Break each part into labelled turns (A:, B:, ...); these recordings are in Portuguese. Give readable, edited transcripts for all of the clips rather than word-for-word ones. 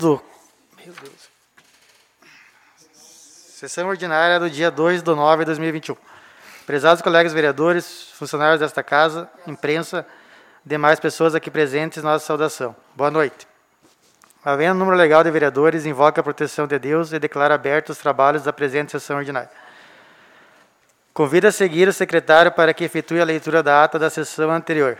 A: Meu Deus. Sessão ordinária do dia 2/9/2021. Prezados colegas vereadores, funcionários desta casa, imprensa, demais pessoas aqui presentes, nossa saudação. Boa noite. Havendo número legal de vereadores, invoca a proteção de Deus e declara abertos os trabalhos da presente sessão ordinária. Convido a seguir o secretário para que efetue a leitura da ata da sessão anterior.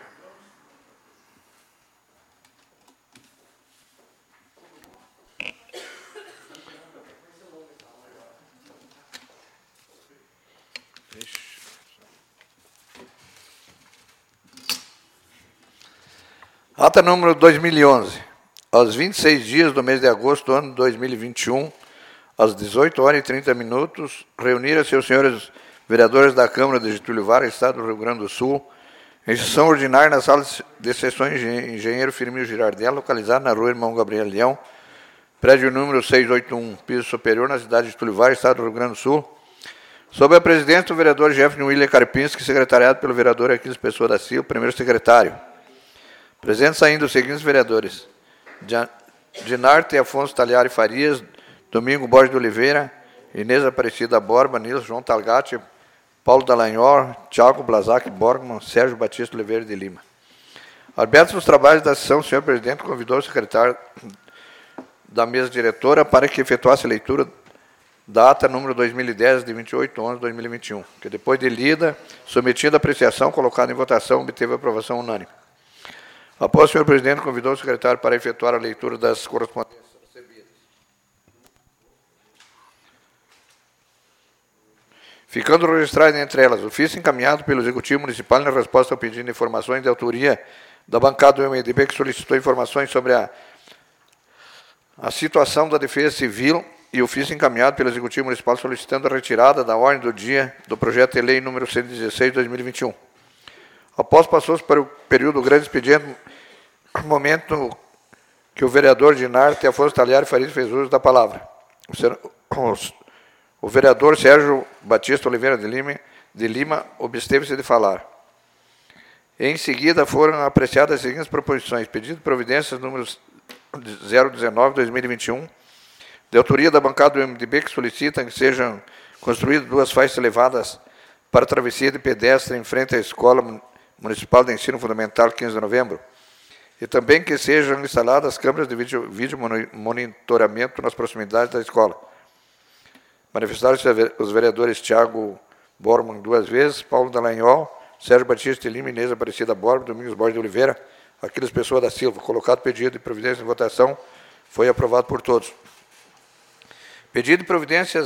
B: Ata número 2011. Aos 26 dias do mês de agosto do ano de 2021, às 18h30, reuniram-se os senhores vereadores da Câmara de Getúlio Vargas, Estado do Rio Grande do Sul, em sessão ordinária na sala de sessões Engenheiro Firmino Girardelli, localizada na rua Irmão Gabriel Leão, prédio número 681, piso superior, na cidade de Getúlio Vargas, Estado do Rio Grande do Sul, sob a presidência do vereador Jefferson William Karpinski, secretariado pelo vereador Aquiles Pessoa da Silva, primeiro secretário. Presentes ainda os seguintes vereadores: Dinarte Afonso Talhari Farias, Domingo Borges de Oliveira, Inês Aparecida Borba, Nilson João Talgatti, Paulo Dallagnol, Thiago Blazac Borgman, Sérgio Batista Oliveira de Lima. Abertos os trabalhos da sessão, o senhor presidente convidou o secretário da mesa diretora para que efetuasse a leitura da ata número 2010, de 28/11/2021, que depois de lida, submetida à apreciação, colocada em votação, obteve aprovação unânime. Após o senhor presidente convidou o secretário para efetuar a leitura das correspondências recebidas. Ficando registrado entre elas o ofício encaminhado pelo Executivo Municipal na resposta ao pedido de informações de autoria da bancada do MDB, que solicitou informações sobre a situação da Defesa Civil, e o ofício encaminhado pelo Executivo Municipal solicitando a retirada da ordem do dia do projeto de lei número 116/2021. Após passou-se para o período do grande expediente, momento que o vereador Dinarte Afonso Talhari Farias fez uso da palavra. O vereador Sérgio Batista Oliveira de Lima absteve-se de falar. Em seguida, foram apreciadas as seguintes proposições: pedido de providências número 019/2021, de autoria da bancada do MDB, que solicitam que sejam construídas 2 faixas elevadas para travessia de pedestre em frente à Escola Municipal de Ensino Fundamental 15 de novembro, e também que sejam instaladas câmeras de vídeo monitoramento nas proximidades da escola. Manifestaram-se os vereadores Thiago Borman 2 vezes, Paulo Dallagnol, Sérgio Batista de Lima, Inês Aparecida Borba, Domingos Borges de Oliveira, Aquiles Pessoa da Silva. Colocado pedido de providência em votação, foi aprovado por todos. Pedido de providência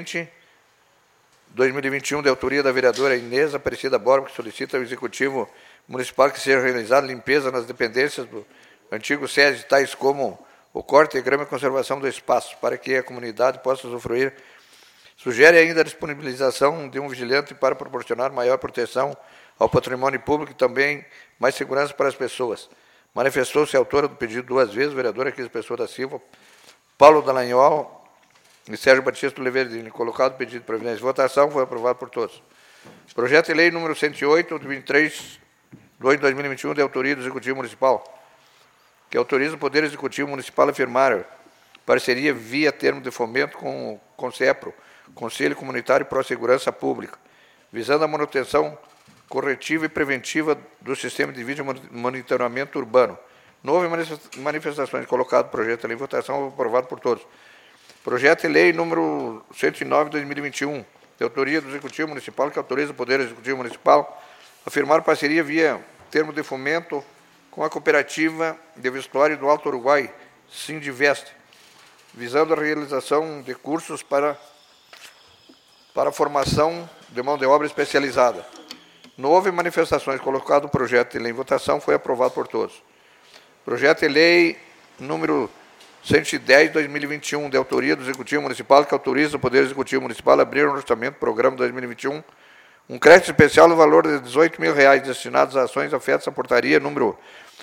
B: 020/2021, de autoria da vereadora Inês Aparecida Borba, que solicita ao Executivo Municipal que seja realizada limpeza nas dependências do antigo SESI, tais como o corte e grama e conservação do espaço, para que a comunidade possa usufruir. Sugere ainda a disponibilização de um vigilante para proporcionar maior proteção ao patrimônio público e também mais segurança para as pessoas. Manifestou-se a autora do pedido 2 vezes, o vereador Aquiles Pessoa da Silva, Paulo Dallagnol e Sérgio Batista Oliveira de Lima. Colocado o pedido de providência de votação, foi aprovado por todos. Projeto de lei número 108, de 23/2/2021, de autoria do Executivo Municipal, que autoriza o Poder Executivo Municipal a firmar parceria via termo de fomento com o CONCEPRO, Conselho Comunitário para a Segurança Pública, visando a manutenção corretiva e preventiva do sistema de vídeo monitoramento urbano. Não houve manifestações. Colocado o projeto de lei em votação, aprovado por todos. Projeto de lei número 109/2021, de autoria do Executivo Municipal, que autoriza o Poder Executivo Municipal a firmar parceria via termo de fomento com a Cooperativa de Vestuário do Alto Uruguai, Sindivest, visando a realização de cursos para a formação de mão de obra especializada. Não houve manifestações. Colocado o projeto de lei em votação, foi aprovado por todos. Projeto de lei número 110/2021, de autoria do Executivo Municipal, que autoriza o Poder Executivo Municipal a abrir no orçamento do programa 2021 um crédito especial no valor de R$18 mil destinados a ações afetas à portaria número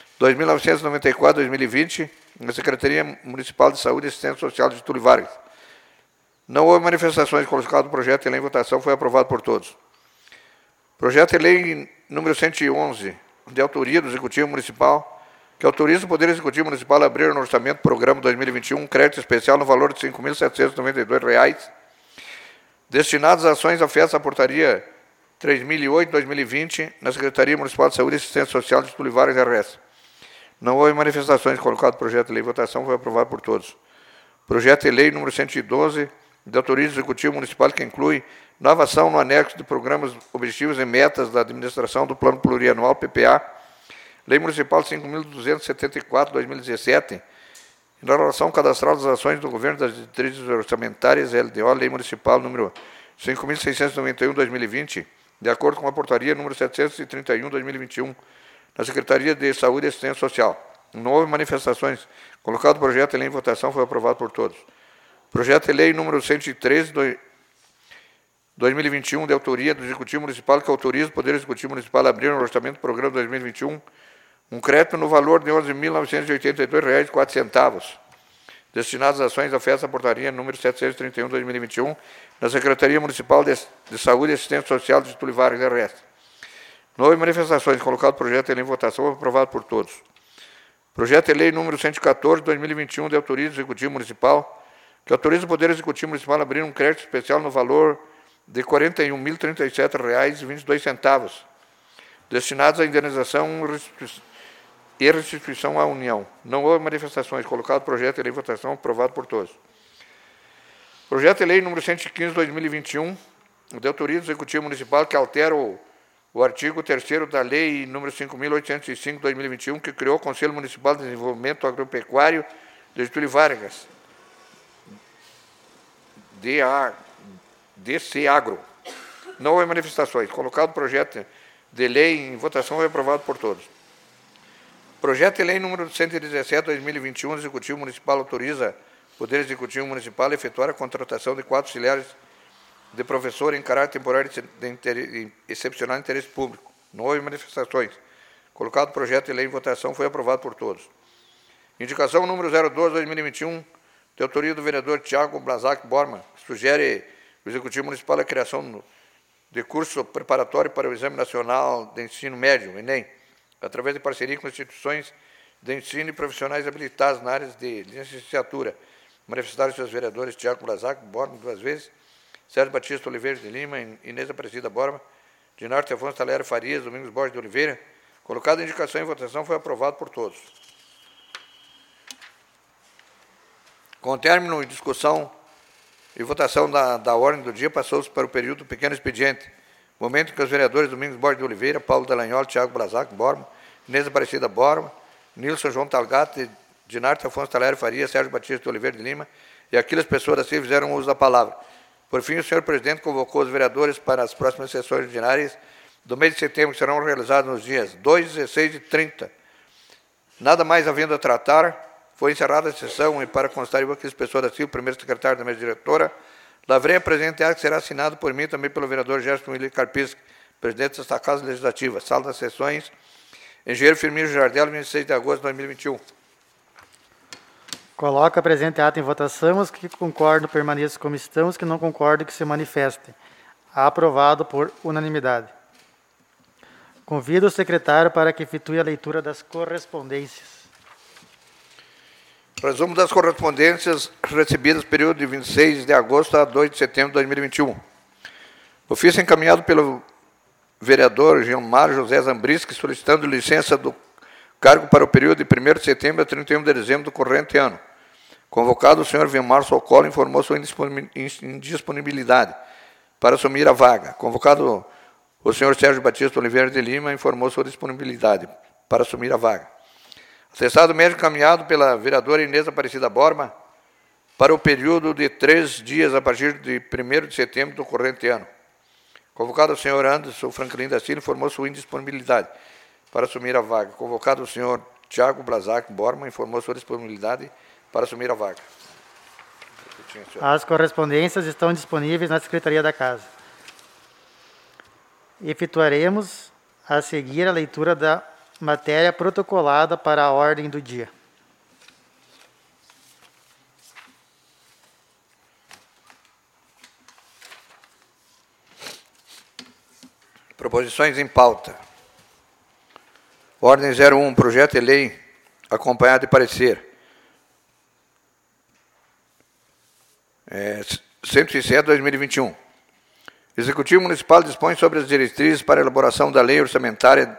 B: 2994/2020, na Secretaria Municipal de Saúde e Assistência Social de Getúlio Vargas. Não houve manifestações. Colocado o projeto de lei em votação, foi aprovado por todos. Projeto de lei número 111, de autoria do Executivo Municipal, que autoriza o Poder Executivo Municipal a abrir no orçamento Programa 2021 um crédito especial no valor de R$ 5.792, destinados a ações afetas à portaria 3008-2020, na Secretaria Municipal de Saúde e Assistência Social de Getúlio Vargas RS. Não houve manifestações. Colocado o projeto de lei em votação, foi aprovado por todos. Projeto de lei número 112, de autoria do Executivo Municipal, que inclui nova ação no anexo de programas, objetivos e metas da administração do Plano Plurianual, PPA, Lei Municipal 5.274, 2017, em relação cadastral das ações do Governo das Diretrizes Orçamentárias, LDO, Lei Municipal número 5.691, 2020, de acordo com a portaria número 731, 2021, na Secretaria de Saúde e Assistência Social. Não houve manifestações. Colocado o projeto de lei em votação, foi aprovado por todos. Projeto de lei número 113, 2021, de autoria do Executivo Municipal, que autoriza o Poder Executivo Municipal a abrir no orçamento do Programa 2021 um crédito no valor de R$ 11.982,04, destinados a ações afetas à portaria número 731, 2021, na Secretaria Municipal de Saúde e Assistência Social de Getúlio Vargas RS. Não houve manifestações. Colocado o projeto de lei em votação, foi aprovado por todos. Projeto de lei número 114, 2021, de autoria do Executivo Municipal, que autoriza o Poder Executivo Municipal a abrir um crédito especial no valor de R$ 41.037,22, destinados à indenização e restituição à União. Não houve manifestações. Colocado o projeto de lei em votação, aprovado por todos. Projeto de lei número 115, 2021, de autoria do Executivo Municipal, que altera o artigo 3º da Lei número 5.805, 2021, que criou o Conselho Municipal de Desenvolvimento Agropecuário de Getúlio Vargas, DC Agro. Não houve manifestações. Colocado o projeto de lei em votação, foi aprovado por todos. Projeto de lei número 117, 2021, o Executivo Municipal autoriza o Poder Executivo Municipal a efetuar a contratação de 4 auxiliares de professor em caráter temporário de excepcional interesse público. Não houve manifestações. Colocado o projeto de lei em votação, foi aprovado por todos. Indicação número 012, 2021, de autoria do vereador Tiago Blazac Borman, sugere o Executivo Municipal a criação de curso preparatório para o Exame Nacional de Ensino Médio, ENEM, através de parceria com instituições de ensino e profissionais habilitados na área de licenciatura. Manifestaram seus vereadores Tiago Blazac Borman 2 vezes, Sérgio Batista Oliveira de Lima, Inês Aparecida Borba, Dinarte Afonso Talera Farias, Domingos Borges de Oliveira. Colocada a indicação em votação, foi aprovado por todos. Com o término e discussão e votação da ordem do dia, passou-se para o período do pequeno expediente, momento em que os vereadores Domingos Borges de Oliveira, Paulo Dallagnol, Tiago Blazac Borba, Inês Aparecida Borba, Nilson João Talgate, Dinarte Afonso Talera Farias, Sérgio Batista de Oliveira de Lima e Aquiles Pessoa da Silva fizeram uso da palavra. Por fim, o senhor presidente convocou os vereadores para as próximas sessões ordinárias do mês de setembro, que serão realizadas nos dias 2, 16 e 30. Nada mais havendo a tratar, foi encerrada a sessão e, para constar, eu, Aquiles Pessoa da Silva, primeiro secretário da mesa diretora, lavrei a presente ato que será assinado por mim também pelo vereador Gerson Willi Carpisco, presidente desta Casa Legislativa, Sala das Sessões, engenheiro Firmino Jardel, 26 de agosto de 2021.
A: Coloca a presente ato em votação. Os que concordam permaneçam como estão, os que não concordam que se manifestem. Aprovado por unanimidade. Convido o secretário para que efetue a leitura das correspondências.
B: Resumo das correspondências recebidas no período de 26 de agosto a 2 de setembro de 2021. Ofício encaminhado pelo vereador Gilmar José Zambriski, solicitando licença do cargo para o período de 1º de setembro a 31 de dezembro do corrente ano. Convocado, o senhor Vilmar Socorro informou sua indisponibilidade para assumir a vaga. Convocado, o senhor Sérgio Batista Oliveira de Lima informou sua disponibilidade para assumir a vaga. Acessado médico encaminhado pela vereadora Inês Aparecida Borba para o período de 3 dias a partir de 1º de setembro do corrente ano. Convocado, o senhor Anderson Franklin da Silva informou sua indisponibilidade para assumir a vaga. Convocado, o senhor Tiago Blazac Borman informou sua disponibilidade para assumir a vaga.
A: As correspondências estão disponíveis na Secretaria da Casa. Efetuaremos a seguir a leitura da matéria protocolada para a ordem do dia.
B: Proposições em pauta. Ordem 01, projeto de lei acompanhado de parecer. 107/2021. Executivo Municipal dispõe sobre as diretrizes para a elaboração da Lei Orçamentária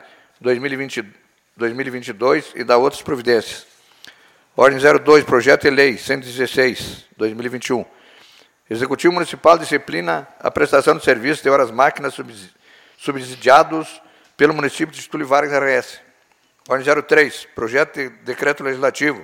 B: 2022 e da outras providências. Ordem 02, Projeto de Lei 116/2021. Executivo Municipal disciplina a prestação de serviços de horas máquinas subsidiados pelo município de Getúlio Vargas RS. Ordem 03, Projeto de Decreto Legislativo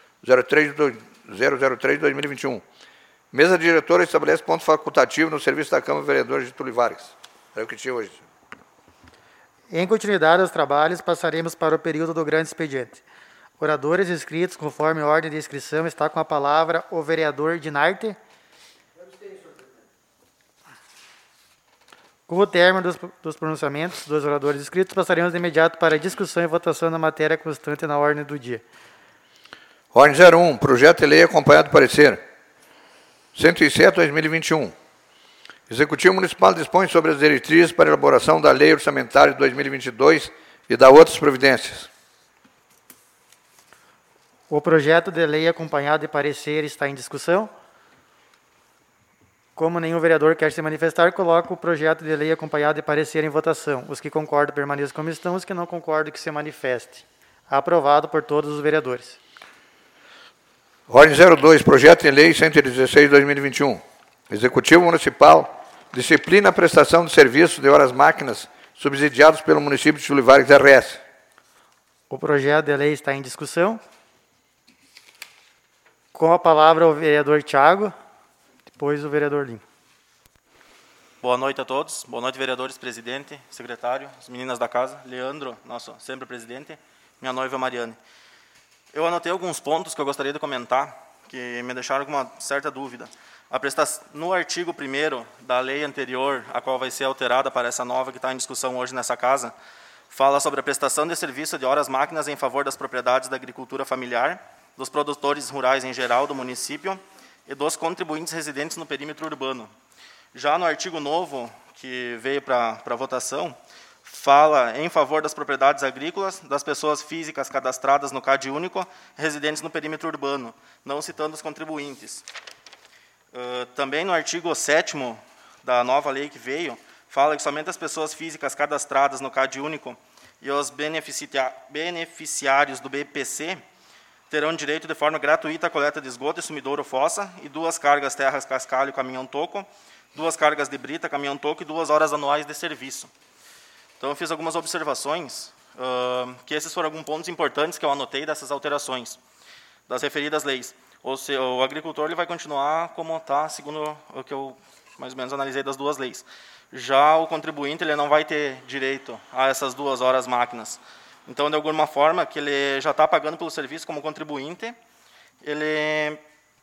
B: 003/2021. Mesa diretora estabelece ponto facultativo no serviço da Câmara Vereadora de Getúlio Vargas. É o que tinha hoje.
A: Em continuidade aos trabalhos, passaremos para o período do grande expediente. Oradores inscritos, conforme a ordem de inscrição, está com a palavra o vereador Dinarte. Com o término dos pronunciamentos dos oradores inscritos, passaremos de imediato para a discussão e votação da matéria constante na ordem do dia.
B: Ordem 01, Projeto de Lei acompanhado do parecer. 107/2021. Executivo Municipal dispõe sobre as diretrizes para a elaboração da Lei Orçamentária de 2022 e da outras providências.
A: O projeto de lei acompanhado de parecer está em discussão. Como nenhum vereador quer se manifestar, coloco o projeto de lei acompanhado de parecer em votação. Os que concordam permaneçam como estão, os que não concordam que se manifeste. Aprovado por todos os vereadores.
B: Ordem 02, Projeto de Lei 116/2021. Executivo Municipal disciplina a prestação de serviços de horas máquinas subsidiados pelo município de Getúlio Vargas RS.
A: O projeto de lei está em discussão. Com a palavra o vereador Thiago, depois o vereador Lima.
C: Boa noite a todos. Boa noite, vereadores, presidente, secretário, as meninas da casa, Leandro, nosso sempre presidente, minha noiva Mariane. Eu anotei alguns pontos que eu gostaria de comentar, que me deixaram com uma certa dúvida. No artigo 1º da lei anterior, a qual vai ser alterada para essa nova que está em discussão hoje nessa casa, fala sobre a prestação de serviço de horas máquinas em favor das propriedades da agricultura familiar, dos produtores rurais em geral do município e dos contribuintes residentes no perímetro urbano. Já no artigo novo, que veio para votação, fala em favor das propriedades agrícolas, das pessoas físicas cadastradas no CAD único, residentes no perímetro urbano, não citando os contribuintes. Também no artigo 7º da nova lei que veio, fala que somente as pessoas físicas cadastradas no CAD único e os beneficiários do BPC terão direito de forma gratuita à coleta de esgoto e sumidouro fossa e 2 cargas terras cascalho caminhão-toco, 2 cargas de brita caminhão-toco e 2 horas anuais de serviço. Então, eu fiz algumas observações, que esses foram alguns pontos importantes que eu anotei dessas alterações, das referidas leis. O agricultor ele vai continuar como está, segundo o que eu mais ou menos analisei das 2 leis. Já o contribuinte ele não vai ter direito a essas 2 horas máquinas. Então, de alguma forma, que ele já está pagando pelo serviço como contribuinte, ele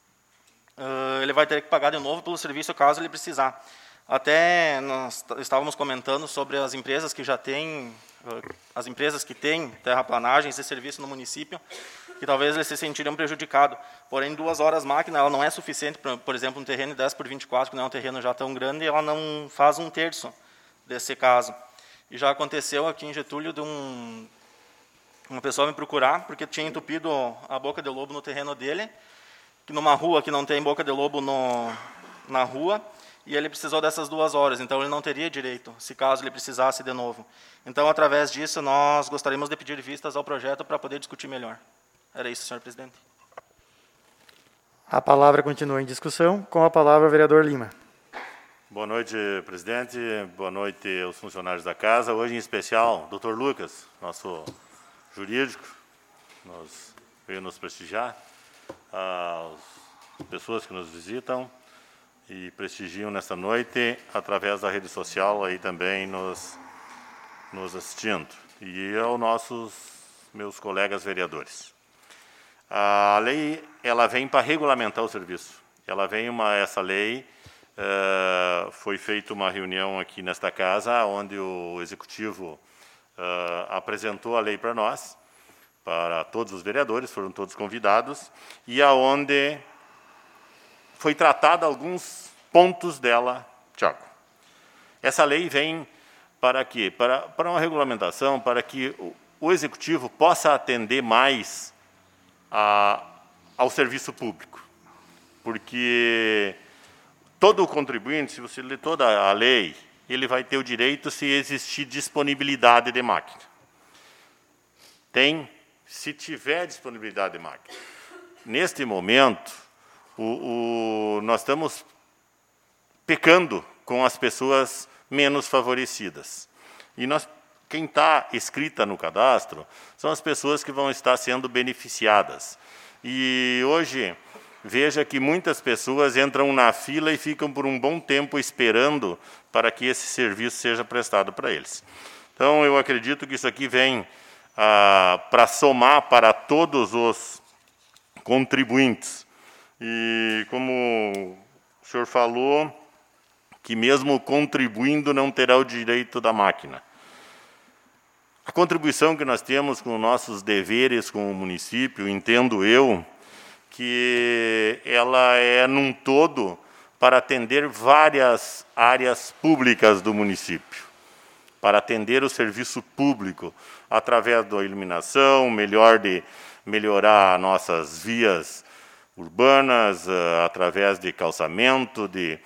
C: vai ter que pagar de novo pelo serviço caso ele precisar. Até nós estávamos comentando sobre as empresas que já têm, as empresas que têm terraplanagens e serviço no município, que talvez eles se sentiriam prejudicados. Porém, 2 horas máquina ela não é suficiente, por exemplo, um terreno de 10/24, que não é um terreno já tão grande, ela não faz 1/3 desse caso. E já aconteceu aqui em Getúlio de uma pessoa me procurar, porque tinha entupido a boca de lobo no terreno dele, que numa rua que não tem boca de lobo na rua, e ele precisou dessas 2 horas, então ele não teria direito, se caso ele precisasse de novo. Então, através disso, nós gostaríamos de pedir vistas ao projeto para poder discutir melhor. Era isso, senhor presidente.
A: A palavra continua em discussão. Com a palavra o vereador Lima.
D: Boa noite, presidente. Boa noite aos funcionários da casa. Hoje, em especial, Dr. Lucas, nosso jurídico, veio nos prestigiar, as pessoas que nos visitam e prestigiam nesta noite através da rede social aí também nos assistindo, e aos meus colegas vereadores. A lei ela vem para regulamentar o serviço. Essa lei foi feita uma reunião aqui nesta casa, onde o executivo apresentou a lei para nós, para todos os vereadores, foram todos convidados, e aonde foi tratado alguns pontos dela, Tiago. Essa lei vem para quê? Para uma regulamentação, para que o executivo possa atender mais ao serviço público. Porque todo contribuinte, se você ler toda a lei, ele vai ter o direito se existir disponibilidade de máquina. Se tiver disponibilidade de máquina. Neste momento, nós estamos pecando com as pessoas menos favorecidas. E quem está escrita no cadastro são as pessoas que vão estar sendo beneficiadas. E hoje, veja que muitas pessoas entram na fila e ficam por um bom tempo esperando para que esse serviço seja prestado para eles. Então, eu acredito que isso aqui vem para somar para todos os contribuintes. E, como o senhor falou, que mesmo contribuindo não terá o direito da máquina. A contribuição que nós temos com nossos deveres com o município, entendo eu, que ela é num todo para atender várias áreas públicas do município, para atender o serviço público através da iluminação, melhorar nossas vias urbanas, através de calçamento, de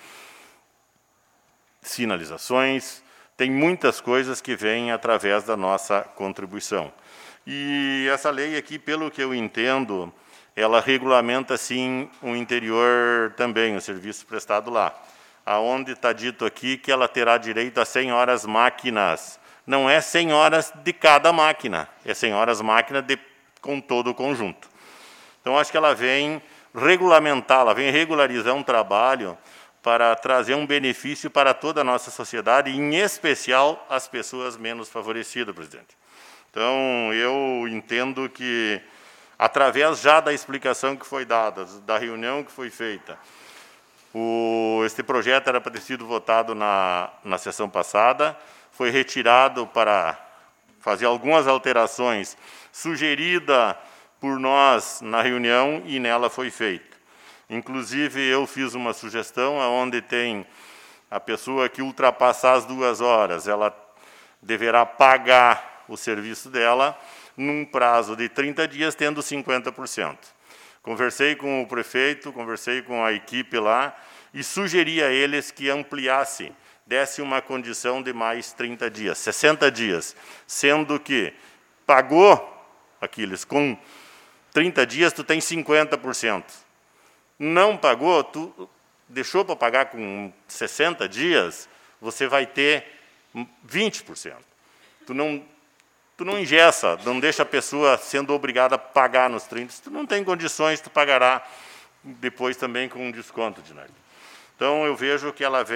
D: sinalizações. Tem muitas coisas que vêm através da nossa contribuição. E essa lei aqui, pelo que eu entendo, ela regulamenta, sim, o interior também, o serviço prestado lá. Aonde está dito aqui que ela terá direito a 100 horas máquinas. Não é 100 horas de cada máquina, é 100 horas máquina com todo o conjunto. Então, acho que ela vem regulamentar, ela vem regularizar um trabalho para trazer um benefício para toda a nossa sociedade, em especial as pessoas menos favorecidas, presidente. Então, eu entendo que, através já da explicação que foi dada, da reunião que foi feita, este projeto era para ter sido votado na sessão passada, foi retirado para fazer algumas alterações sugeridas por nós na reunião e nela foi feito. Inclusive, eu fiz uma sugestão onde tem a pessoa que ultrapassar as 2 horas, ela deverá pagar o serviço dela num prazo de 30 dias, tendo 50%. Conversei com o prefeito, conversei com a equipe lá e sugeri a eles que ampliasse, desse uma condição de mais 30 dias, 60 dias, sendo que pagou, Aquiles, com 30 dias, tu tem 50%. Não pagou, tu deixou para pagar com 60 dias, você vai ter 20%. Tu não engessa, não deixa a pessoa sendo obrigada a pagar nos 30. Se tu não tem condições, tu pagará depois também com um desconto, Dinardo. Então, eu vejo que ela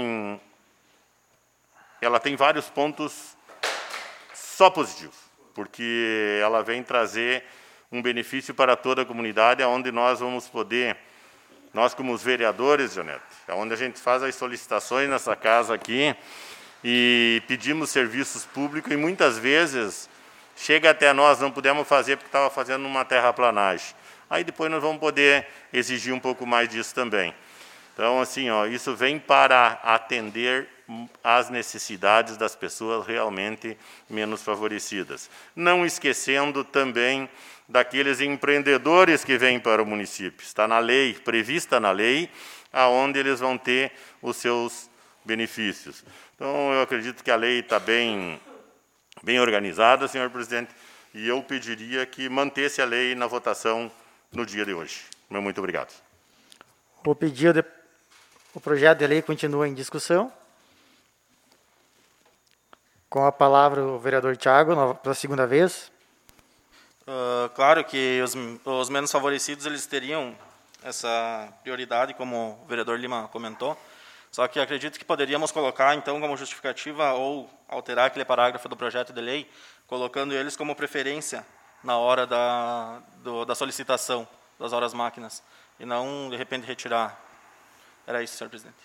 D: tem vários pontos só positivos, porque ela vem trazer um benefício para toda a comunidade, onde nós vamos poder, nós como os vereadores, Janete, onde a gente faz as solicitações nessa casa aqui e pedimos serviços públicos e muitas vezes chega até nós, não pudemos fazer porque estava fazendo uma terraplanagem. Aí depois nós vamos poder exigir um pouco mais disso também. Então, assim, isso vem para atender às necessidades das pessoas realmente menos favorecidas. Não esquecendo também daqueles empreendedores que vêm para o município. Está na lei, prevista na lei, aonde eles vão ter os seus benefícios. Então, eu acredito que a lei está bem organizada, senhor presidente, e eu pediria que mantesse a lei na votação no dia de hoje. Muito obrigado.
A: O projeto de lei continua em discussão. Com a palavra o vereador Thiago, pela segunda vez.
C: Claro que os menos favorecidos eles teriam essa prioridade, como o vereador Lima comentou, só que acredito que poderíamos colocar, então, como justificativa ou alterar aquele parágrafo do projeto de lei, colocando eles como preferência na hora da solicitação das horas máquinas, e não, de repente, retirar. Era isso, senhor presidente.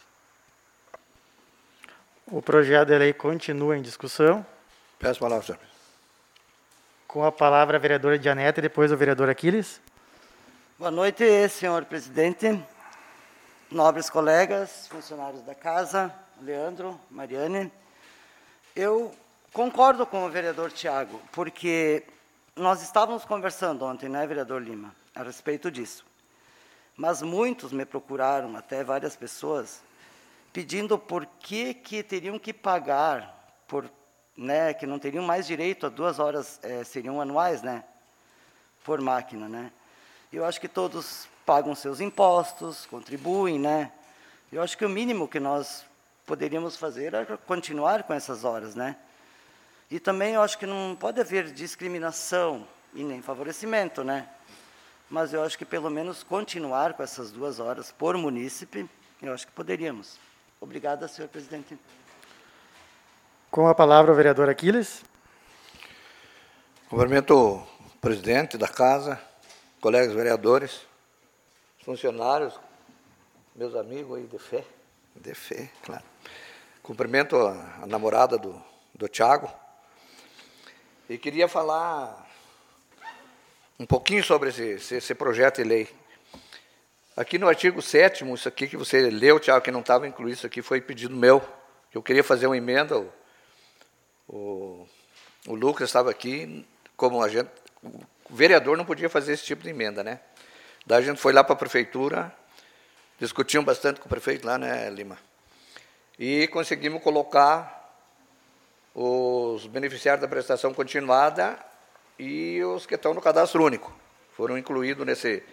A: O projeto de lei continua em discussão.
B: Peço a palavra, senhor.
A: Com a palavra a vereadora Janete e depois o vereador Aquiles.
E: Boa noite, senhor presidente, nobres colegas, funcionários da casa, Leandro, Mariane. Eu concordo com o vereador Thiago, porque nós estávamos conversando ontem, né, vereador Lima, a respeito disso. Mas muitos me procuraram, até várias pessoas, pedindo por que teriam que pagar, né, que não teriam mais direito a 2 horas, seriam anuais, né, por máquina, né. Eu acho que todos pagam seus impostos, contribuem, né. Eu acho que o mínimo que nós poderíamos fazer era continuar com essas horas, né. E também eu acho que não pode haver discriminação e nem favorecimento, né. Mas eu acho que pelo menos continuar com essas 2 horas por munícipe, eu acho que poderíamos. Obrigada, senhor presidente.
A: Com a palavra o vereador Aquiles.
B: Cumprimento o presidente da casa, colegas vereadores, funcionários, meus amigos aí de fé, claro. Cumprimento a namorada do Thiago. E queria falar um pouquinho sobre esse projeto de lei. Aqui no artigo 7º, isso aqui que você leu, Thiago, que não estava incluído, isso aqui foi pedido meu. Eu queria fazer uma emenda, o Lucas estava aqui, como o vereador não podia fazer esse tipo de emenda, né? Daí a gente foi lá para a prefeitura, discutimos bastante com o prefeito lá, né, Lima? E conseguimos colocar os beneficiários da prestação continuada e os que estão no cadastro único. Foram incluídos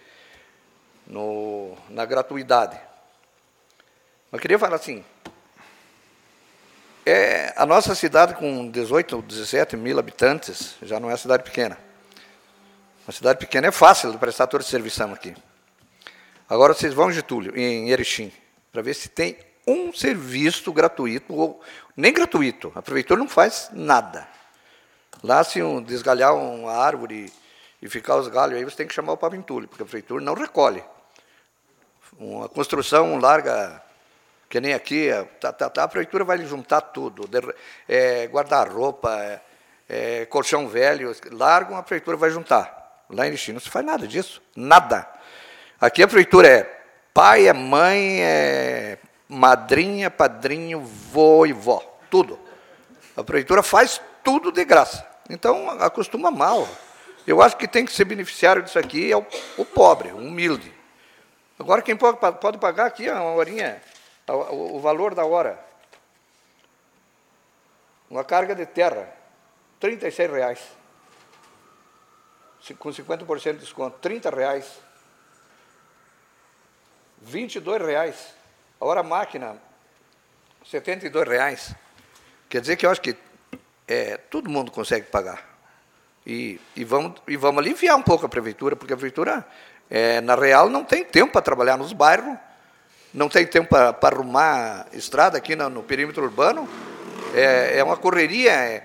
B: na gratuidade. Mas queria falar assim, a nossa cidade com 18 ou 17 mil habitantes já não é cidade pequena. Uma cidade pequena é fácil de prestar todo esse serviço aqui. Agora vocês vão em Getúlio, em Erechim, para ver se tem um serviço gratuito, ou nem gratuito, a prefeitura não faz nada. Lá, se desgalhar uma árvore e ficar os galhos, aí você tem que chamar o paventulho, porque a prefeitura não recolhe. Uma construção larga, que nem aqui, a prefeitura vai juntar tudo, guarda-roupa, colchão velho, largam, a prefeitura vai juntar. Lá em Erechim não se faz nada disso, nada. Aqui a prefeitura é pai, é mãe, é madrinha, padrinho, vô e vó, tudo. A prefeitura faz tudo de graça. Então, acostuma mal. Eu acho que tem que ser beneficiário disso aqui é o pobre, o humilde. Agora, quem pode pagar aqui uma horinha, o valor da hora. Uma carga de terra, R$ 36,00. Com 50% de desconto, R$ 30,00. R$ 22,00. A hora máquina, R$ 72,00. Quer dizer que eu acho que todo mundo consegue pagar. E vamos aliviar um pouco a prefeitura, porque a prefeitura, na real, não tem tempo para trabalhar nos bairros, não tem tempo para arrumar estrada aqui no perímetro urbano. É uma correria.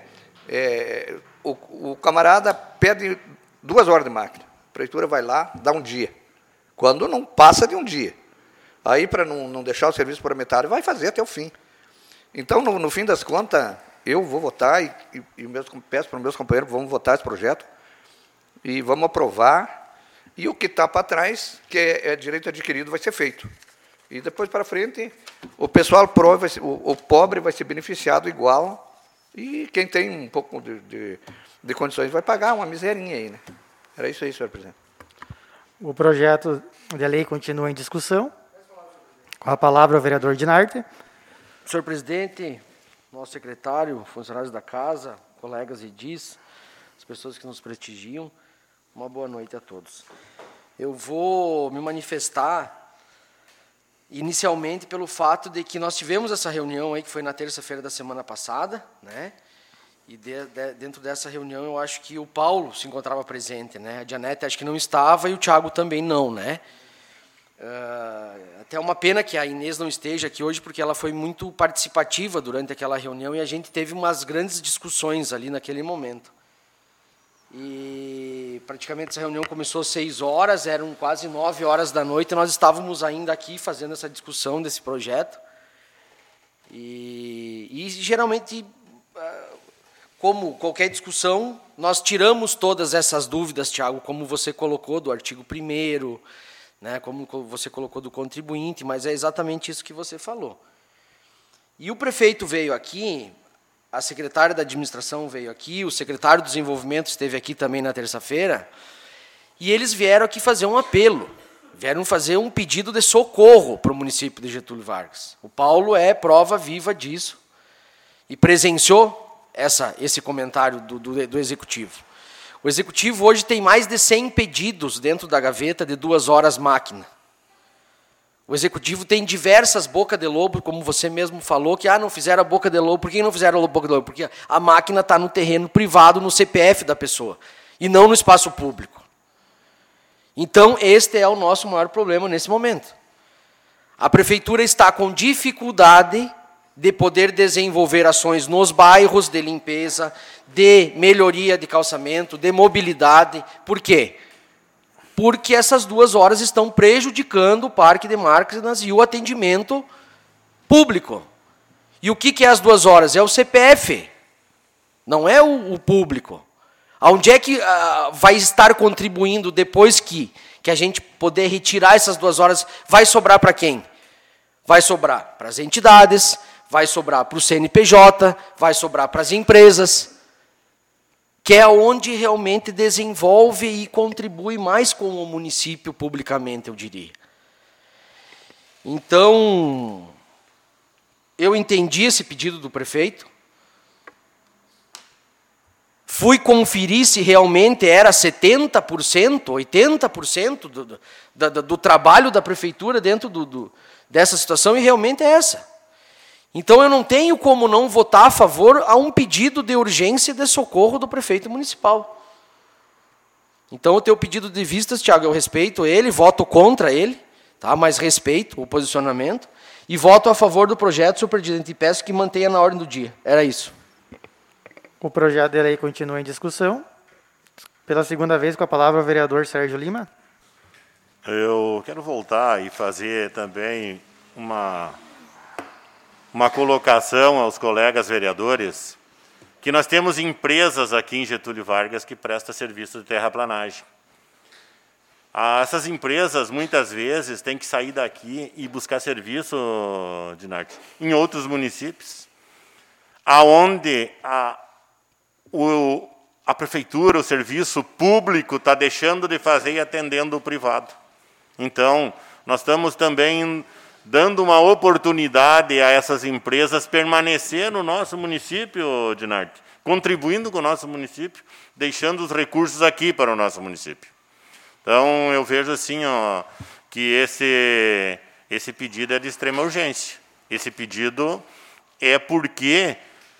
B: O camarada pede 2 horas de máquina. A prefeitura vai lá, dá um dia. Quando não passa de um dia. Aí, para não deixar o serviço por metade, vai fazer até o fim. Então, no fim das contas, eu vou votar e peço para os meus companheiros, vamos votar esse projeto e vamos aprovar. E o que está para trás, que é direito adquirido, vai ser feito. E depois para frente, o pessoal o pobre vai ser beneficiado igual e quem tem um pouco de condições vai pagar uma miserinha aí, né? Era isso aí, senhor presidente.
A: O projeto de lei continua em discussão. Com a palavra o vereador Dinarte.
F: Senhor presidente, nosso secretário, funcionários da casa, colegas edis, as pessoas que nos prestigiam, uma boa noite a todos. Eu vou me manifestar inicialmente pelo fato de que nós tivemos essa reunião aí, que foi na terça-feira da semana passada, né? E dentro dessa reunião eu acho que o Paulo se encontrava presente, né? A Janete acho que não estava e o Thiago também não, né? Até uma pena que a Inês não esteja aqui hoje, porque ela foi muito participativa durante aquela reunião e a gente teve umas grandes discussões ali naquele momento. E praticamente essa reunião começou às 6 horas, eram quase 9 horas da noite, e nós estávamos ainda aqui fazendo essa discussão desse projeto. E geralmente, como qualquer discussão, nós tiramos todas essas dúvidas, Thiago, como você colocou, do artigo 1º, né, como você colocou do contribuinte, mas é exatamente isso que você falou. E o prefeito veio aqui a secretária da administração veio aqui, o secretário do desenvolvimento esteve aqui também na terça-feira, e eles vieram aqui fazer um apelo, vieram fazer um pedido de socorro para o município de Getúlio Vargas. O Paulo é prova viva disso e presenciou esse comentário do Executivo. O Executivo hoje tem mais de 100 pedidos dentro da gaveta de 2 horas máquina. O Executivo tem diversas bocas de lobo, como você mesmo falou, que não fizeram a boca de lobo. Por que não fizeram a boca de lobo? Porque a máquina está no terreno privado, no CPF da pessoa, e não no espaço público. Então, este é o nosso maior problema nesse momento. A Prefeitura está com dificuldade de poder desenvolver ações nos bairros de limpeza, de melhoria de calçamento, de mobilidade. Por quê? Porque essas 2 horas estão prejudicando o Parque de Máquinas e o atendimento público. E o que é as 2 horas? É o CPF, não é o público. Aonde é que vai estar contribuindo depois que a gente poder retirar essas 2 horas? Vai sobrar para quem? Vai sobrar para as entidades, vai sobrar para o CNPJ, vai sobrar para as empresas, que é onde realmente desenvolve e contribui mais com o município publicamente, eu diria. Então, eu entendi esse pedido do prefeito, fui conferir se realmente era 70%, 80% do trabalho da prefeitura dentro dessa situação, e realmente é essa. Então, eu não tenho como não votar a favor a um pedido de urgência e de socorro do prefeito municipal. Então, o teu pedido de vistas, Tiago, eu respeito ele, voto contra ele, tá? Mas respeito o posicionamento, e voto a favor do projeto, senhor presidente, e peço que mantenha na ordem do dia. Era isso.
A: O projeto de lei continua em discussão. Pela segunda vez, com a palavra, o vereador Sérgio Lima.
D: Eu quero voltar e fazer também uma colocação aos colegas vereadores, que nós temos empresas aqui em Getúlio Vargas que prestam serviço de terraplanagem. Essas empresas, muitas vezes, têm que sair daqui e buscar serviço, Dinarte, em outros municípios, aonde a prefeitura, o serviço público está deixando de fazer e atendendo o privado. Então, nós estamos também dando uma oportunidade a essas empresas permanecer no nosso município, Dinarte, contribuindo com o nosso município, deixando os recursos aqui para o nosso município. Então, eu vejo assim, que esse pedido é de extrema urgência. Esse pedido é porque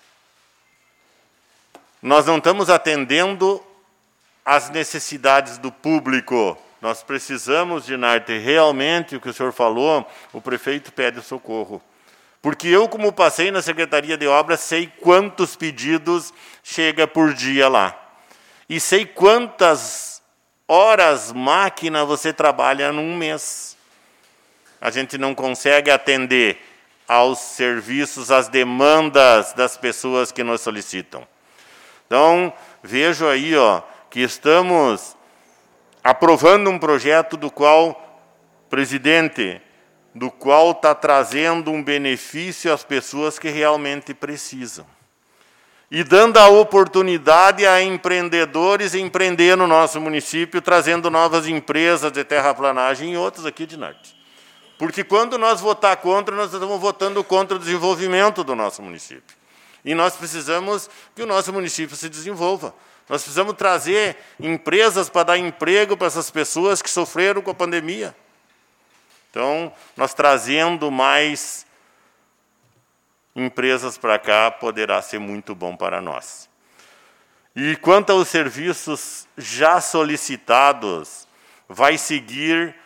D: nós não estamos atendendo às necessidades do público. Nós precisamos, Dinarte, realmente, o que o senhor falou, o prefeito pede socorro. Porque eu, como passei na Secretaria de Obras, sei quantos pedidos chega por dia lá. E sei quantas horas máquina você trabalha num mês. A gente não consegue atender aos serviços, às demandas das pessoas que nos solicitam. Então, vejo aí que estamos aprovando um projeto do qual, presidente, do qual está trazendo um benefício às pessoas que realmente precisam. E dando a oportunidade a empreendedores empreender no nosso município, trazendo novas empresas de terraplanagem e outros aqui de Norte. Porque quando nós votar contra, nós estamos votando contra o desenvolvimento do nosso município. E nós precisamos que o nosso município se desenvolva. Nós precisamos trazer empresas para dar emprego para essas pessoas que sofreram com a pandemia. Então, nós trazendo mais empresas para cá, poderá ser muito bom para nós. E quanto aos serviços já solicitados, vai seguir,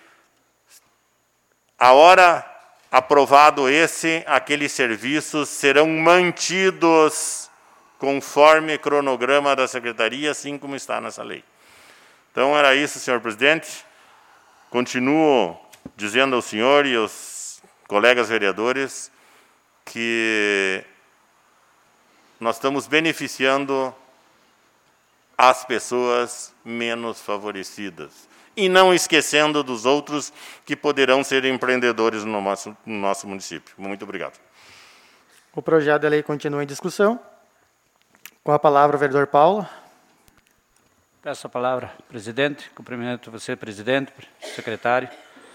D: a hora aprovado aqueles serviços serão mantidos conforme cronograma da Secretaria, assim como está nessa lei. Então, era isso, senhor presidente. Continuo dizendo ao senhor e aos colegas vereadores que nós estamos beneficiando as pessoas menos favorecidas e não esquecendo dos outros que poderão ser empreendedores no nosso município. Muito obrigado.
A: O projeto de lei continua em discussão. Com a palavra o vereador Paulo.
G: Peço a palavra, presidente. Cumprimento você, presidente, secretário,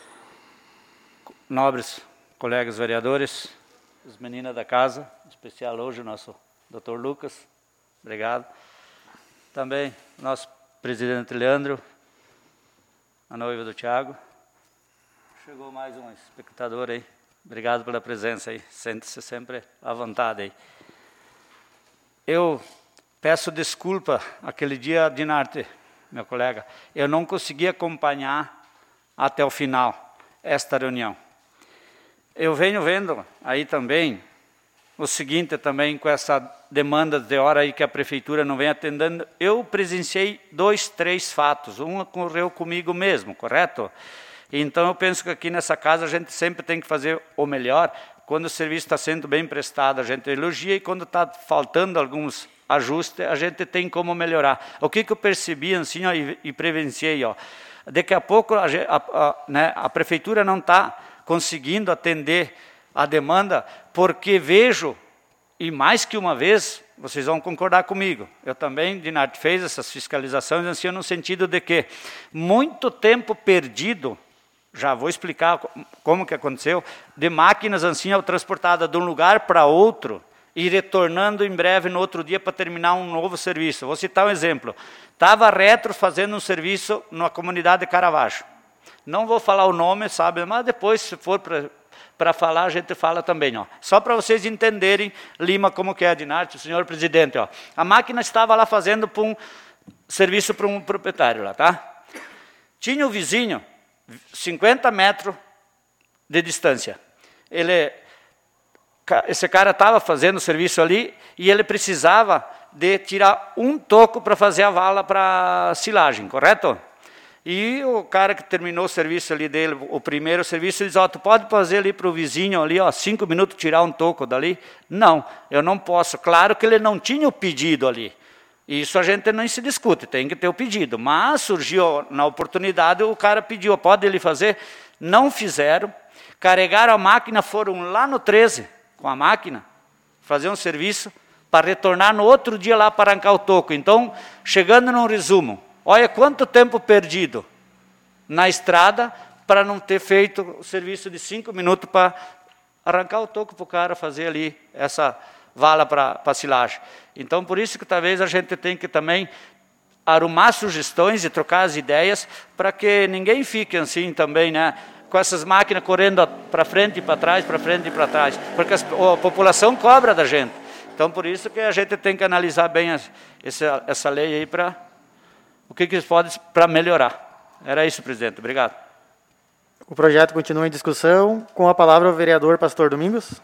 G: nobres colegas vereadores, as meninas da casa, em especial hoje o nosso doutor Lucas, obrigado. Também nosso presidente Leandro, a noiva do Thiago. Chegou mais um espectador aí, obrigado pela presença aí, sente-se sempre à vontade aí. Eu peço desculpa, aquele dia, Dinarte, meu colega, eu não consegui acompanhar até o final esta reunião. Eu venho vendo aí também o seguinte, também com essa demanda de hora aí que a prefeitura não vem atendendo, eu presenciei 2, 3 fatos, um ocorreu comigo mesmo, correto? Então eu penso que aqui nessa casa a gente sempre tem que fazer o melhor, quando o serviço está sendo bem prestado a gente elogia e quando está faltando alguns ajustes a gente tem como melhorar. O que eu percebi assim, ó, e prevenciei, ó, daqui a pouco a prefeitura não está conseguindo atender a demanda, porque vejo, e mais que uma vez, vocês vão concordar comigo, eu também, Dinarte, fez essas fiscalizações assim, no sentido de que muito tempo perdido, já vou explicar como que aconteceu, de máquinas assim, transportadas de um lugar para outro, e retornando em breve no outro dia para terminar um novo serviço. Vou citar um exemplo. Estava a Retro fazendo um serviço na comunidade de Caravaggio. Não vou falar o nome, sabe, mas depois, se for para falar, a gente fala também. Ó. Só para vocês entenderem, Lima, como que é a Dinarte, o senhor presidente. Ó. A máquina estava lá fazendo serviço para um proprietário lá, tá? Tinha o vizinho, 50 metros de distância. Esse cara estava fazendo o serviço ali e ele precisava de tirar um toco para fazer a vala para silagem, correto? E o cara que terminou o serviço ali dele, o primeiro serviço, ele diz, ó, tu pode fazer ali para o vizinho ali, ó, 5 minutos, tirar um toco dali? Não, eu não posso. Claro que ele não tinha o pedido ali. Isso a gente não se discute, tem que ter o pedido. Mas surgiu na oportunidade, o cara pediu, pode ele fazer? Não fizeram, carregaram a máquina, foram lá no 13 com a máquina, fazer um serviço, para retornar no outro dia lá para arrancar o toco. Então, chegando num resumo, olha quanto tempo perdido na estrada para não ter feito o serviço de 5 minutos para arrancar o toco para o cara fazer ali essa vala para silagem. Então, por isso que talvez a gente tem que também arrumar sugestões e trocar as ideias para que ninguém fique assim também, né? Com essas máquinas correndo para frente e para trás, para frente e para trás, porque a população cobra da gente. Então, por isso que a gente tem que analisar bem essa lei aí para o que pode para melhorar. Era isso, presidente. Obrigado.
A: O projeto continua em discussão. Com a palavra o vereador Pastor Domingos.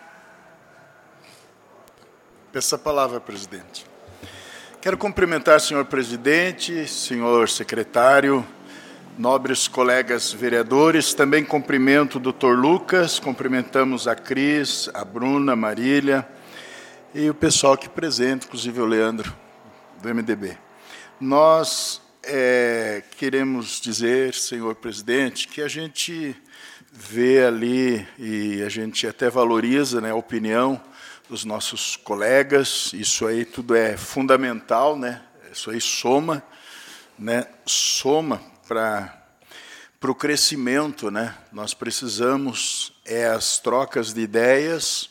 H: Peço a palavra, presidente. Quero cumprimentar o senhor presidente, senhor secretário, nobres colegas vereadores. Também cumprimento o doutor Lucas, cumprimentamos a Cris, a Bruna, a Marília e o pessoal aqui presente, inclusive o Leandro, do MDB. Nós queremos dizer, senhor presidente, que a gente vê ali e a gente até valoriza, né, a opinião dos nossos colegas. Isso aí tudo é fundamental, né? Isso aí soma, né? Soma para o crescimento, né? Nós precisamos as trocas de ideias,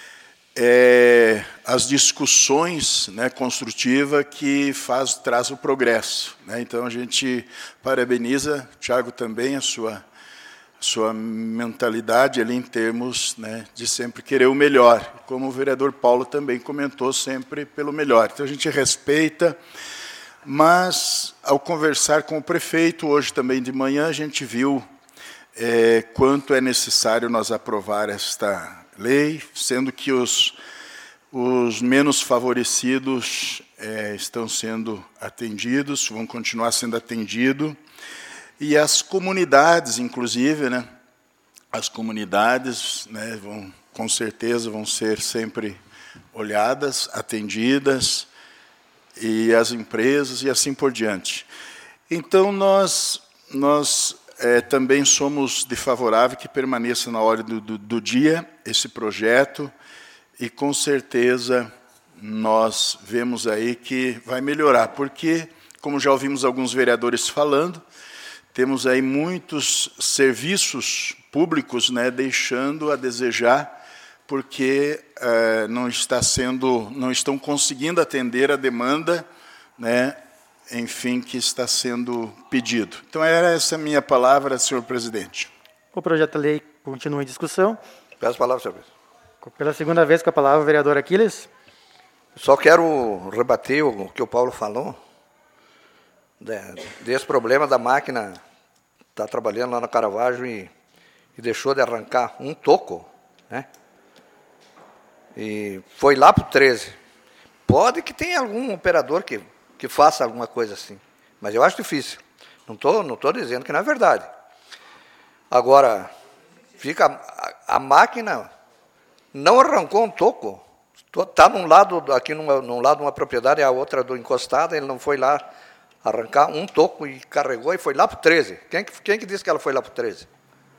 H: as discussões, né, construtivas que traz o progresso, né? Então a gente parabeniza, Thiago, também a sua mentalidade ali em termos, né, de sempre querer o melhor, como o vereador Paulo também comentou, sempre pelo melhor. Então a gente respeita, mas ao conversar com o prefeito hoje também de manhã, a gente viu quanto é necessário nós aprovar esta lei, sendo que os menos favorecidos estão sendo atendidos, vão continuar sendo atendidos, e as comunidades, inclusive, né, as comunidades, né, com certeza vão ser sempre olhadas, atendidas, e as empresas e assim por diante. Então, nós também somos de favorável que permaneça na ordem do dia esse projeto, e com certeza nós vemos aí que vai melhorar, porque, como já ouvimos alguns vereadores falando, temos aí muitos serviços públicos, né, deixando a desejar, porque não estão conseguindo atender a demanda, né, enfim, que está sendo pedido. Então, era essa a minha palavra, senhor presidente.
A: O projeto de lei continua em discussão.
B: Peço a palavra, senhor presidente.
A: Pela segunda vez com a palavra, o vereador Aquiles.
B: Só quero rebater o que o Paulo falou, desse problema da máquina está trabalhando lá no Caravaggio e deixou de arrancar um toco, né? E foi lá para o 13. Pode que tenha algum operador que faça alguma coisa assim, mas eu acho difícil. Não tô dizendo que não é verdade. Agora, fica a máquina não arrancou um toco. Está num lado, aqui num lado uma propriedade, a outra do encostada, ele não foi lá arrancar um toco e carregou e foi lá para o 13. Quem que disse que ela foi lá para o 13?